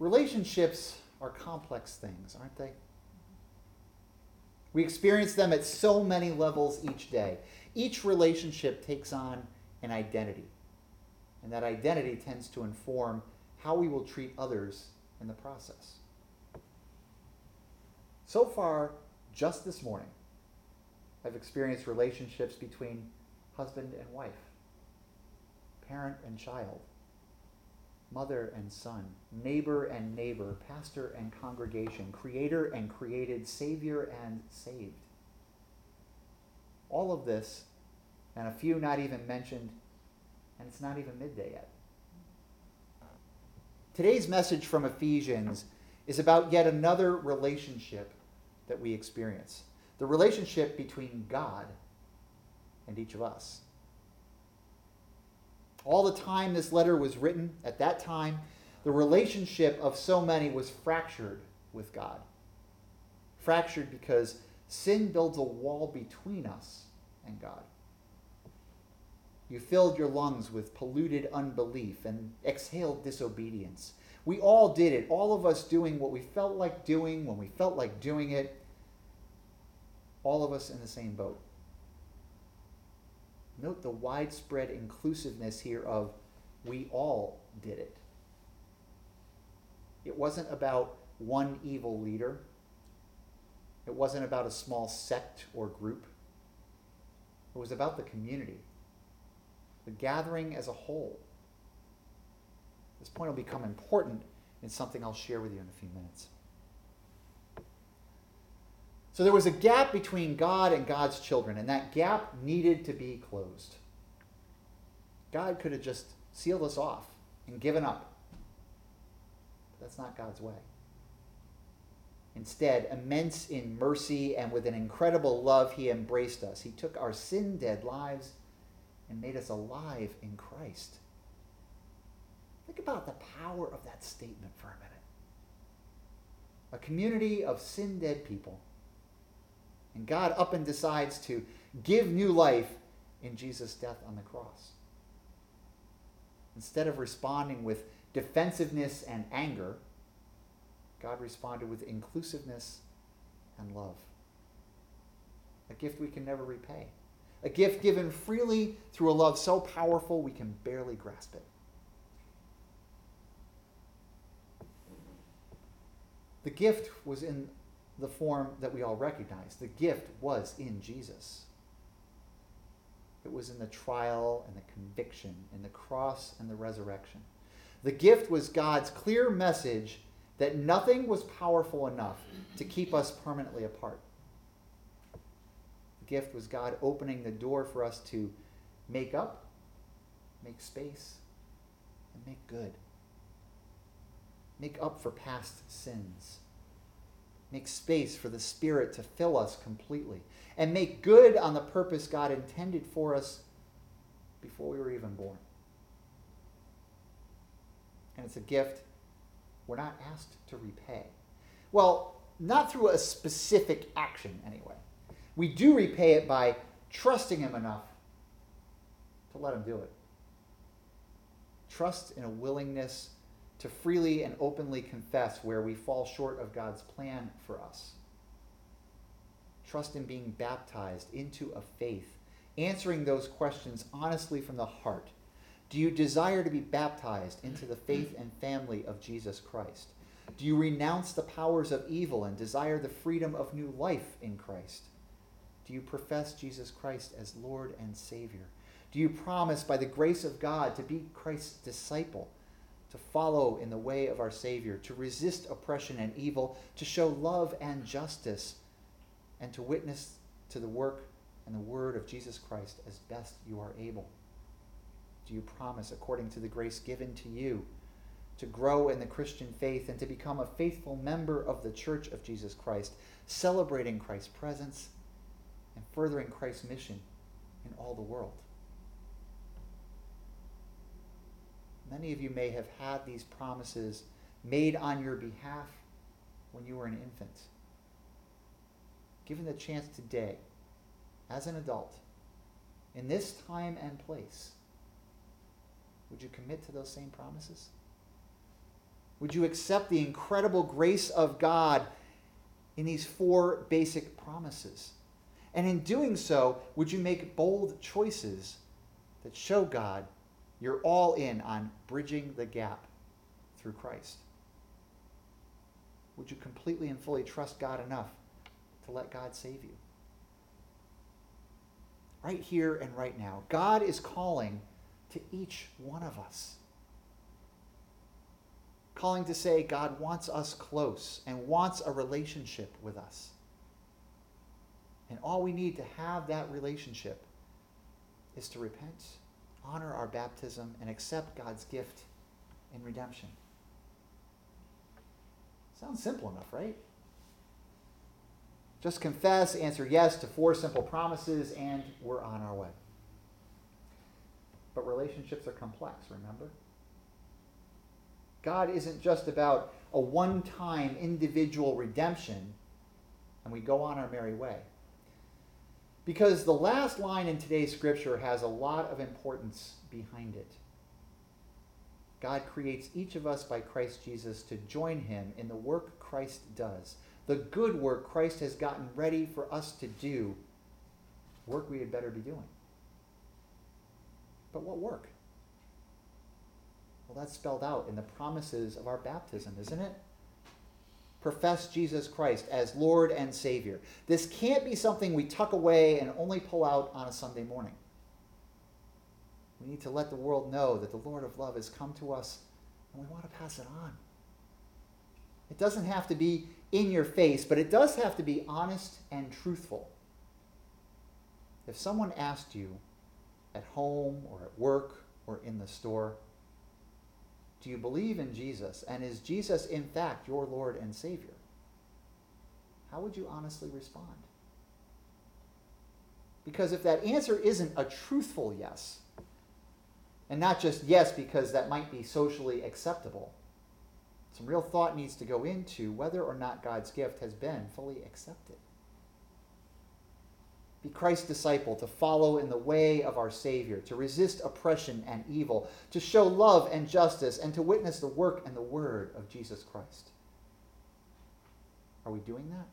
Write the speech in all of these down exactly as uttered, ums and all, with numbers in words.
Relationships are complex things, aren't they? We experience them at so many levels each day. Each relationship takes on an identity, and that identity tends to inform how we will treat others in the process. So far, just this morning, I've experienced relationships between husband and wife, parent and child, mother and son, neighbor and neighbor, pastor and congregation, creator and created, savior and saved. All of this, and a few not even mentioned, and it's not even midday yet. Today's message from Ephesians is about yet another relationship that we experience. The relationship between God and each of us. All the time this letter was written, at that time, the relationship of so many was fractured with God. Fractured because sin builds a wall between us and God. You filled your lungs with polluted unbelief and exhaled disobedience. We all did it, all of us doing what we felt like doing when we felt like doing it. All of us in the same boat. Note the widespread inclusiveness here of we all did it. It wasn't about one evil leader. It wasn't about a small sect or group. It was about the community, the gathering as a whole. This point will become important in something I'll share with you in a few minutes. So there was a gap between God and God's children, and that gap needed to be closed. God could have just sealed us off and given up. But that's not God's way. Instead, immense in mercy and with an incredible love, he embraced us. He took our sin-dead lives and made us alive in Christ. Think about the power of that statement for a minute. A community of sin-dead people. And God up and decides to give new life in Jesus' death on the cross. Instead of responding with defensiveness and anger, God responded with inclusiveness and love. A gift we can never repay. A gift given freely through a love so powerful we can barely grasp it. The gift was in the form that we all recognize. The gift was in Jesus. It was in the trial and the conviction, in the cross and the resurrection. The gift was God's clear message that nothing was powerful enough to keep us permanently apart. The gift was God opening the door for us to make up, make space, and make good. Make up for past sins. Make space for the Spirit to fill us completely. And make good on the purpose God intended for us before we were even born. And it's a gift we're not asked to repay. Well, not through a specific action anyway. We do repay it by trusting him enough to let him do it. Trust in a willingness to freely and openly confess where we fall short of God's plan for us. Trust in being baptized into a faith, answering those questions honestly from the heart. Do you desire to be baptized into the faith and family of Jesus Christ? Do you renounce the powers of evil and desire the freedom of new life in Christ? Do you profess Jesus Christ as Lord and Savior? Do you promise by the grace of God to be Christ's disciple, to follow in the way of our Savior, to resist oppression and evil, to show love and justice, and to witness to the work and the word of Jesus Christ as best you are able? Do you promise, according to the grace given to you, to grow in the Christian faith and to become a faithful member of the Church of Jesus Christ, celebrating Christ's presence and furthering Christ's mission in all the world? Many of you may have had these promises made on your behalf when you were an infant. Given the chance today, as an adult, in this time and place, would you commit to those same promises? Would you accept the incredible grace of God in these four basic promises? And in doing so, would you make bold choices that show God you're all in on bridging the gap through Christ? Would you completely and fully trust God enough to let God save you? Right here and right now, God is calling to each one of us. Calling to say God wants us close and wants a relationship with us. And all we need to have that relationship is to repent, honor our baptism, and accept God's gift in redemption. Sounds simple enough, right? Just confess, answer yes to four simple promises, and we're on our way. But relationships are complex, remember? God isn't just about a one-time individual redemption and we go on our merry way. Because the last line in today's scripture has a lot of importance behind it. God creates each of us by Christ Jesus to join him in the work Christ does, the good work Christ has gotten ready for us to do, work we had better be doing. But what work? Well, that's spelled out in the promises of our baptism, isn't it? Profess Jesus Christ as Lord and Savior. This can't be something we tuck away and only pull out on a Sunday morning. We need to let the world know that the Lord of love has come to us and we want to pass it on. It doesn't have to be in your face, but it does have to be honest and truthful. If someone asked you at home or at work or in the store, do you believe in Jesus? And is Jesus, in fact, your Lord and Savior? How would you honestly respond? Because if that answer isn't a truthful yes, and not just yes because that might be socially acceptable, some real thought needs to go into whether or not God's gift has been fully accepted. Be Christ's disciple, to follow in the way of our Savior, to resist oppression and evil, to show love and justice, and to witness the work and the word of Jesus Christ. Are we doing that?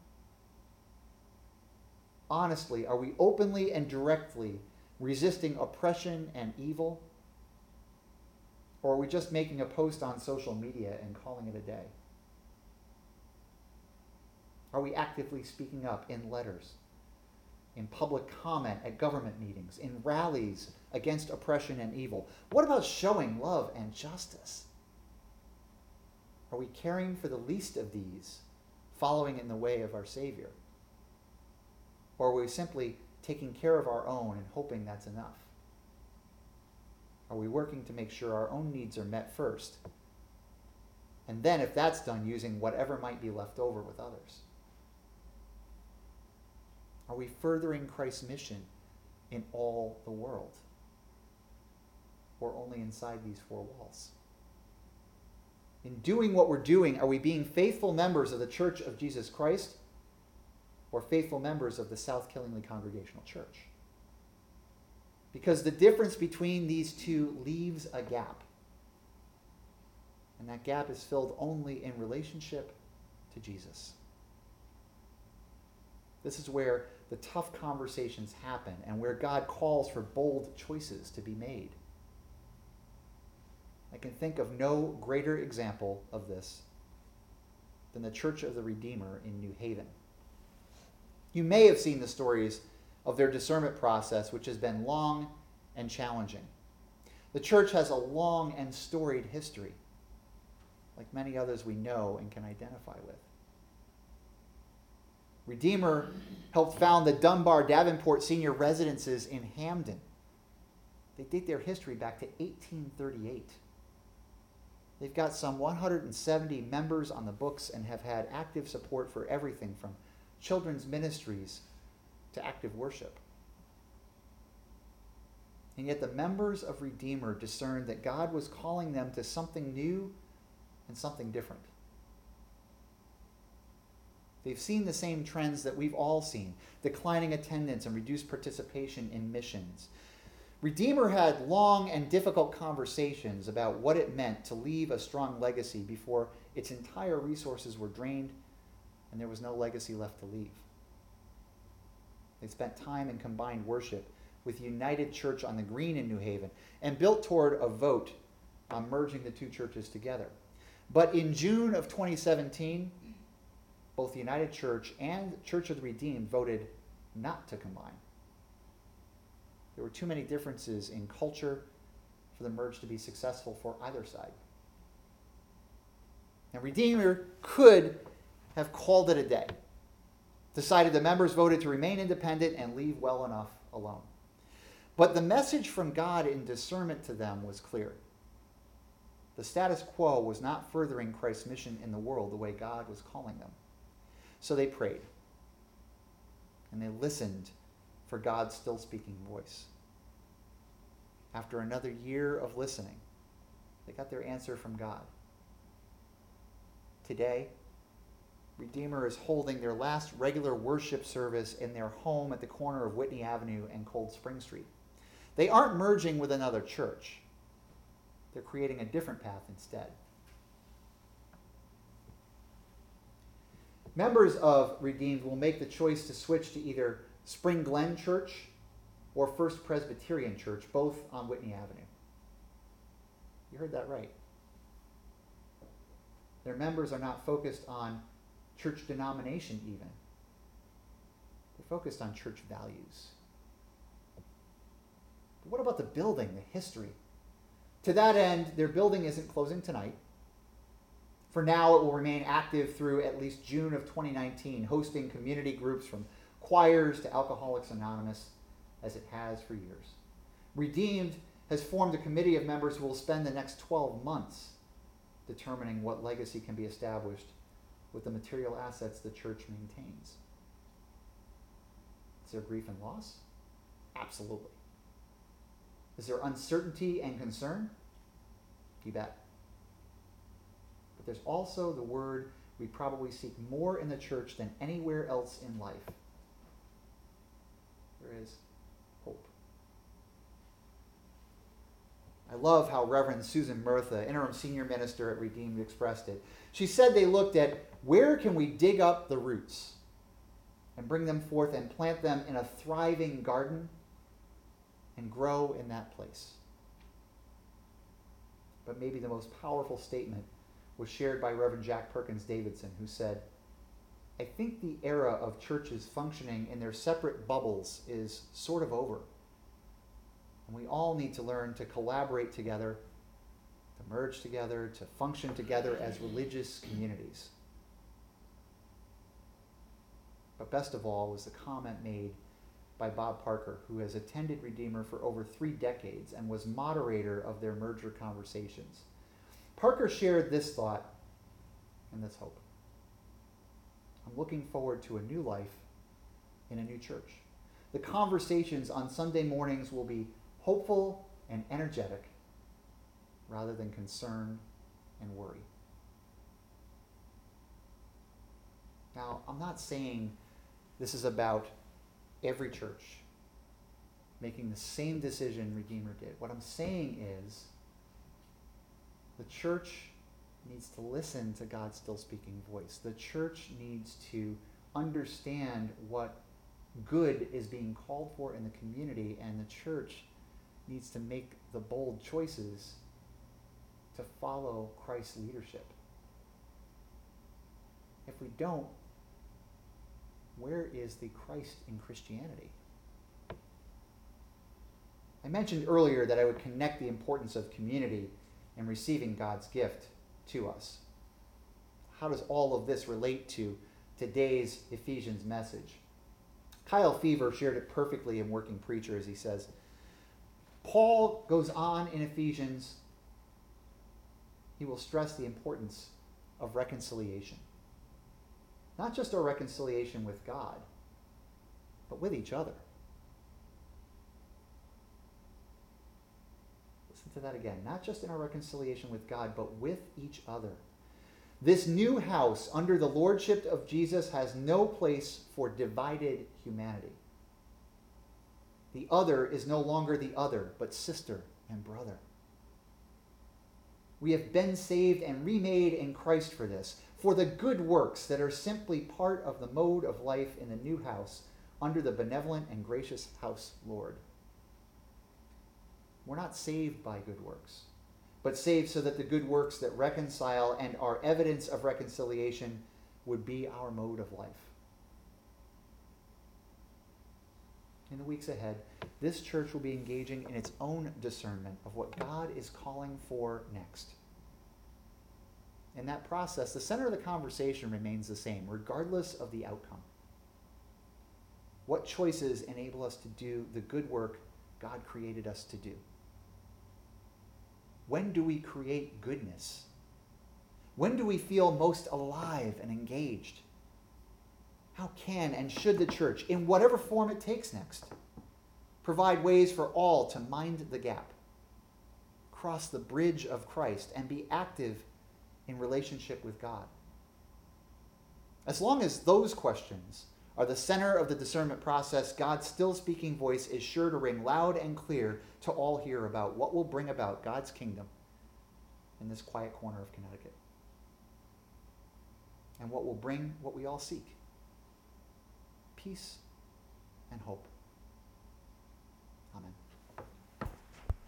Honestly, are we openly and directly resisting oppression and evil? Or are we just making a post on social media and calling it a day? Are we actively speaking up in letters, in public comment at government meetings, in rallies against oppression and evil? What about showing love and justice? Are we caring for the least of these, following in the way of our Savior? Or are we simply taking care of our own and hoping that's enough? Are we working to make sure our own needs are met first? And then, if that's done, using whatever might be left over with others? Are we furthering Christ's mission in all the world? Or only inside these four walls? In doing what we're doing, are we being faithful members of the Church of Jesus Christ or faithful members of the South Killingly Congregational Church? Because the difference between these two leaves a gap. And that gap is filled only in relationship to Jesus. This is where the tough conversations happen and where God calls for bold choices to be made. I can think of no greater example of this than the Church of the Redeemer in New Haven. You may have seen the stories of their discernment process, which has been long and challenging. The church has a long and storied history, like many others we know and can identify with. Redeemer helped found the Dunbar Davenport Senior Residences in Hamden. They date their history back to eighteen thirty-eight. They've got some one hundred seventy members on the books and have had active support for everything from children's ministries to active worship. And yet the members of Redeemer discerned that God was calling them to something new and something different. They've seen the same trends that we've all seen: declining attendance and reduced participation in missions. Redeemer had long and difficult conversations about what it meant to leave a strong legacy before its entire resources were drained, and there was no legacy left to leave. They spent time in combined worship with United Church on the Green in New Haven and built toward a vote on merging the two churches together. But in June of twenty seventeen, both the United Church and Church of the Redeemed voted not to combine. There were too many differences in culture for the merge to be successful for either side. And Redeemer could have called it a day, decided the members voted to remain independent and leave well enough alone. But the message from God in discernment to them was clear. The status quo was not furthering Christ's mission in the world the way God was calling them. So they prayed, and they listened for God's still speaking voice. After another year of listening, they got their answer from God. Today, Redeemer is holding their last regular worship service in their home at the corner of Whitney Avenue and Cold Spring Street. They aren't merging with another church. They're creating a different path instead. Members of Redeemed will make the choice to switch to either Spring Glen Church or First Presbyterian Church, both on Whitney Avenue. You heard that right. Their members are not focused on church denomination even. They're focused on church values. But what about the building, the history? To that end, their building isn't closing tonight. For now, it will remain active through at least June of twenty nineteen, hosting community groups from choirs to Alcoholics Anonymous, as it has for years. Redeemed has formed a committee of members who will spend the next twelve months determining what legacy can be established with the material assets the church maintains. Is there grief and loss? Absolutely. Is there uncertainty and concern? You bet. But there's also the word we probably seek more in the church than anywhere else in life. There is hope. I love how Reverend Susan Murtha, interim senior minister at Redeemed, expressed it. She said they looked at where can we dig up the roots and bring them forth and plant them in a thriving garden and grow in that place. But maybe the most powerful statement was shared by Reverend Jack Perkins Davidson, who said, I think the era of churches functioning in their separate bubbles is sort of over. And we all need to learn to collaborate together, to merge together, to function together as religious communities. But best of all was the comment made by Bob Parker, who has attended Redeemer for over three decades and was moderator of their merger conversations. Parker shared this thought and this hope. I'm looking forward to a new life in a new church. The conversations on Sunday mornings will be hopeful and energetic rather than concern and worry. Now, I'm not saying this is about every church making the same decision Redeemer did. What I'm saying is the church needs to listen to God's still speaking voice. The church needs to understand what good is being called for in the community, and the church needs to make the bold choices to follow Christ's leadership. If we don't, where is the Christ in Christianity? I mentioned earlier that I would connect the importance of community and receiving God's gift to us. How does all of this relate to today's Ephesians message? Kyle Fever shared it perfectly in Working Preacher as he says, Paul goes on in Ephesians, he will stress the importance of reconciliation. Not just our reconciliation with God, but with each other. Listen to that again. Not just in our reconciliation with God, but with each other. This new house under the lordship of Jesus has no place for divided humanity. The other is no longer the other, but sister and brother. We have been saved and remade in Christ for this, for the good works that are simply part of the mode of life in the new house under the benevolent and gracious house Lord. We're not saved by good works, but saved so that the good works that reconcile and are evidence of reconciliation would be our mode of life. In the weeks ahead, this church will be engaging in its own discernment of what God is calling for next. In that process, the center of the conversation remains the same, regardless of the outcome. What choices enable us to do the good work God created us to do? When do we create goodness? When do we feel most alive and engaged? How can and should the church, in whatever form it takes next, provide ways for all to mind the gap, cross the bridge of Christ, and be active in relationship with God? As long as those questions are the center of the discernment process, God's still speaking voice is sure to ring loud and clear to all here about what will bring about God's kingdom in this quiet corner of Connecticut, and what will bring what we all seek: peace and hope. Amen.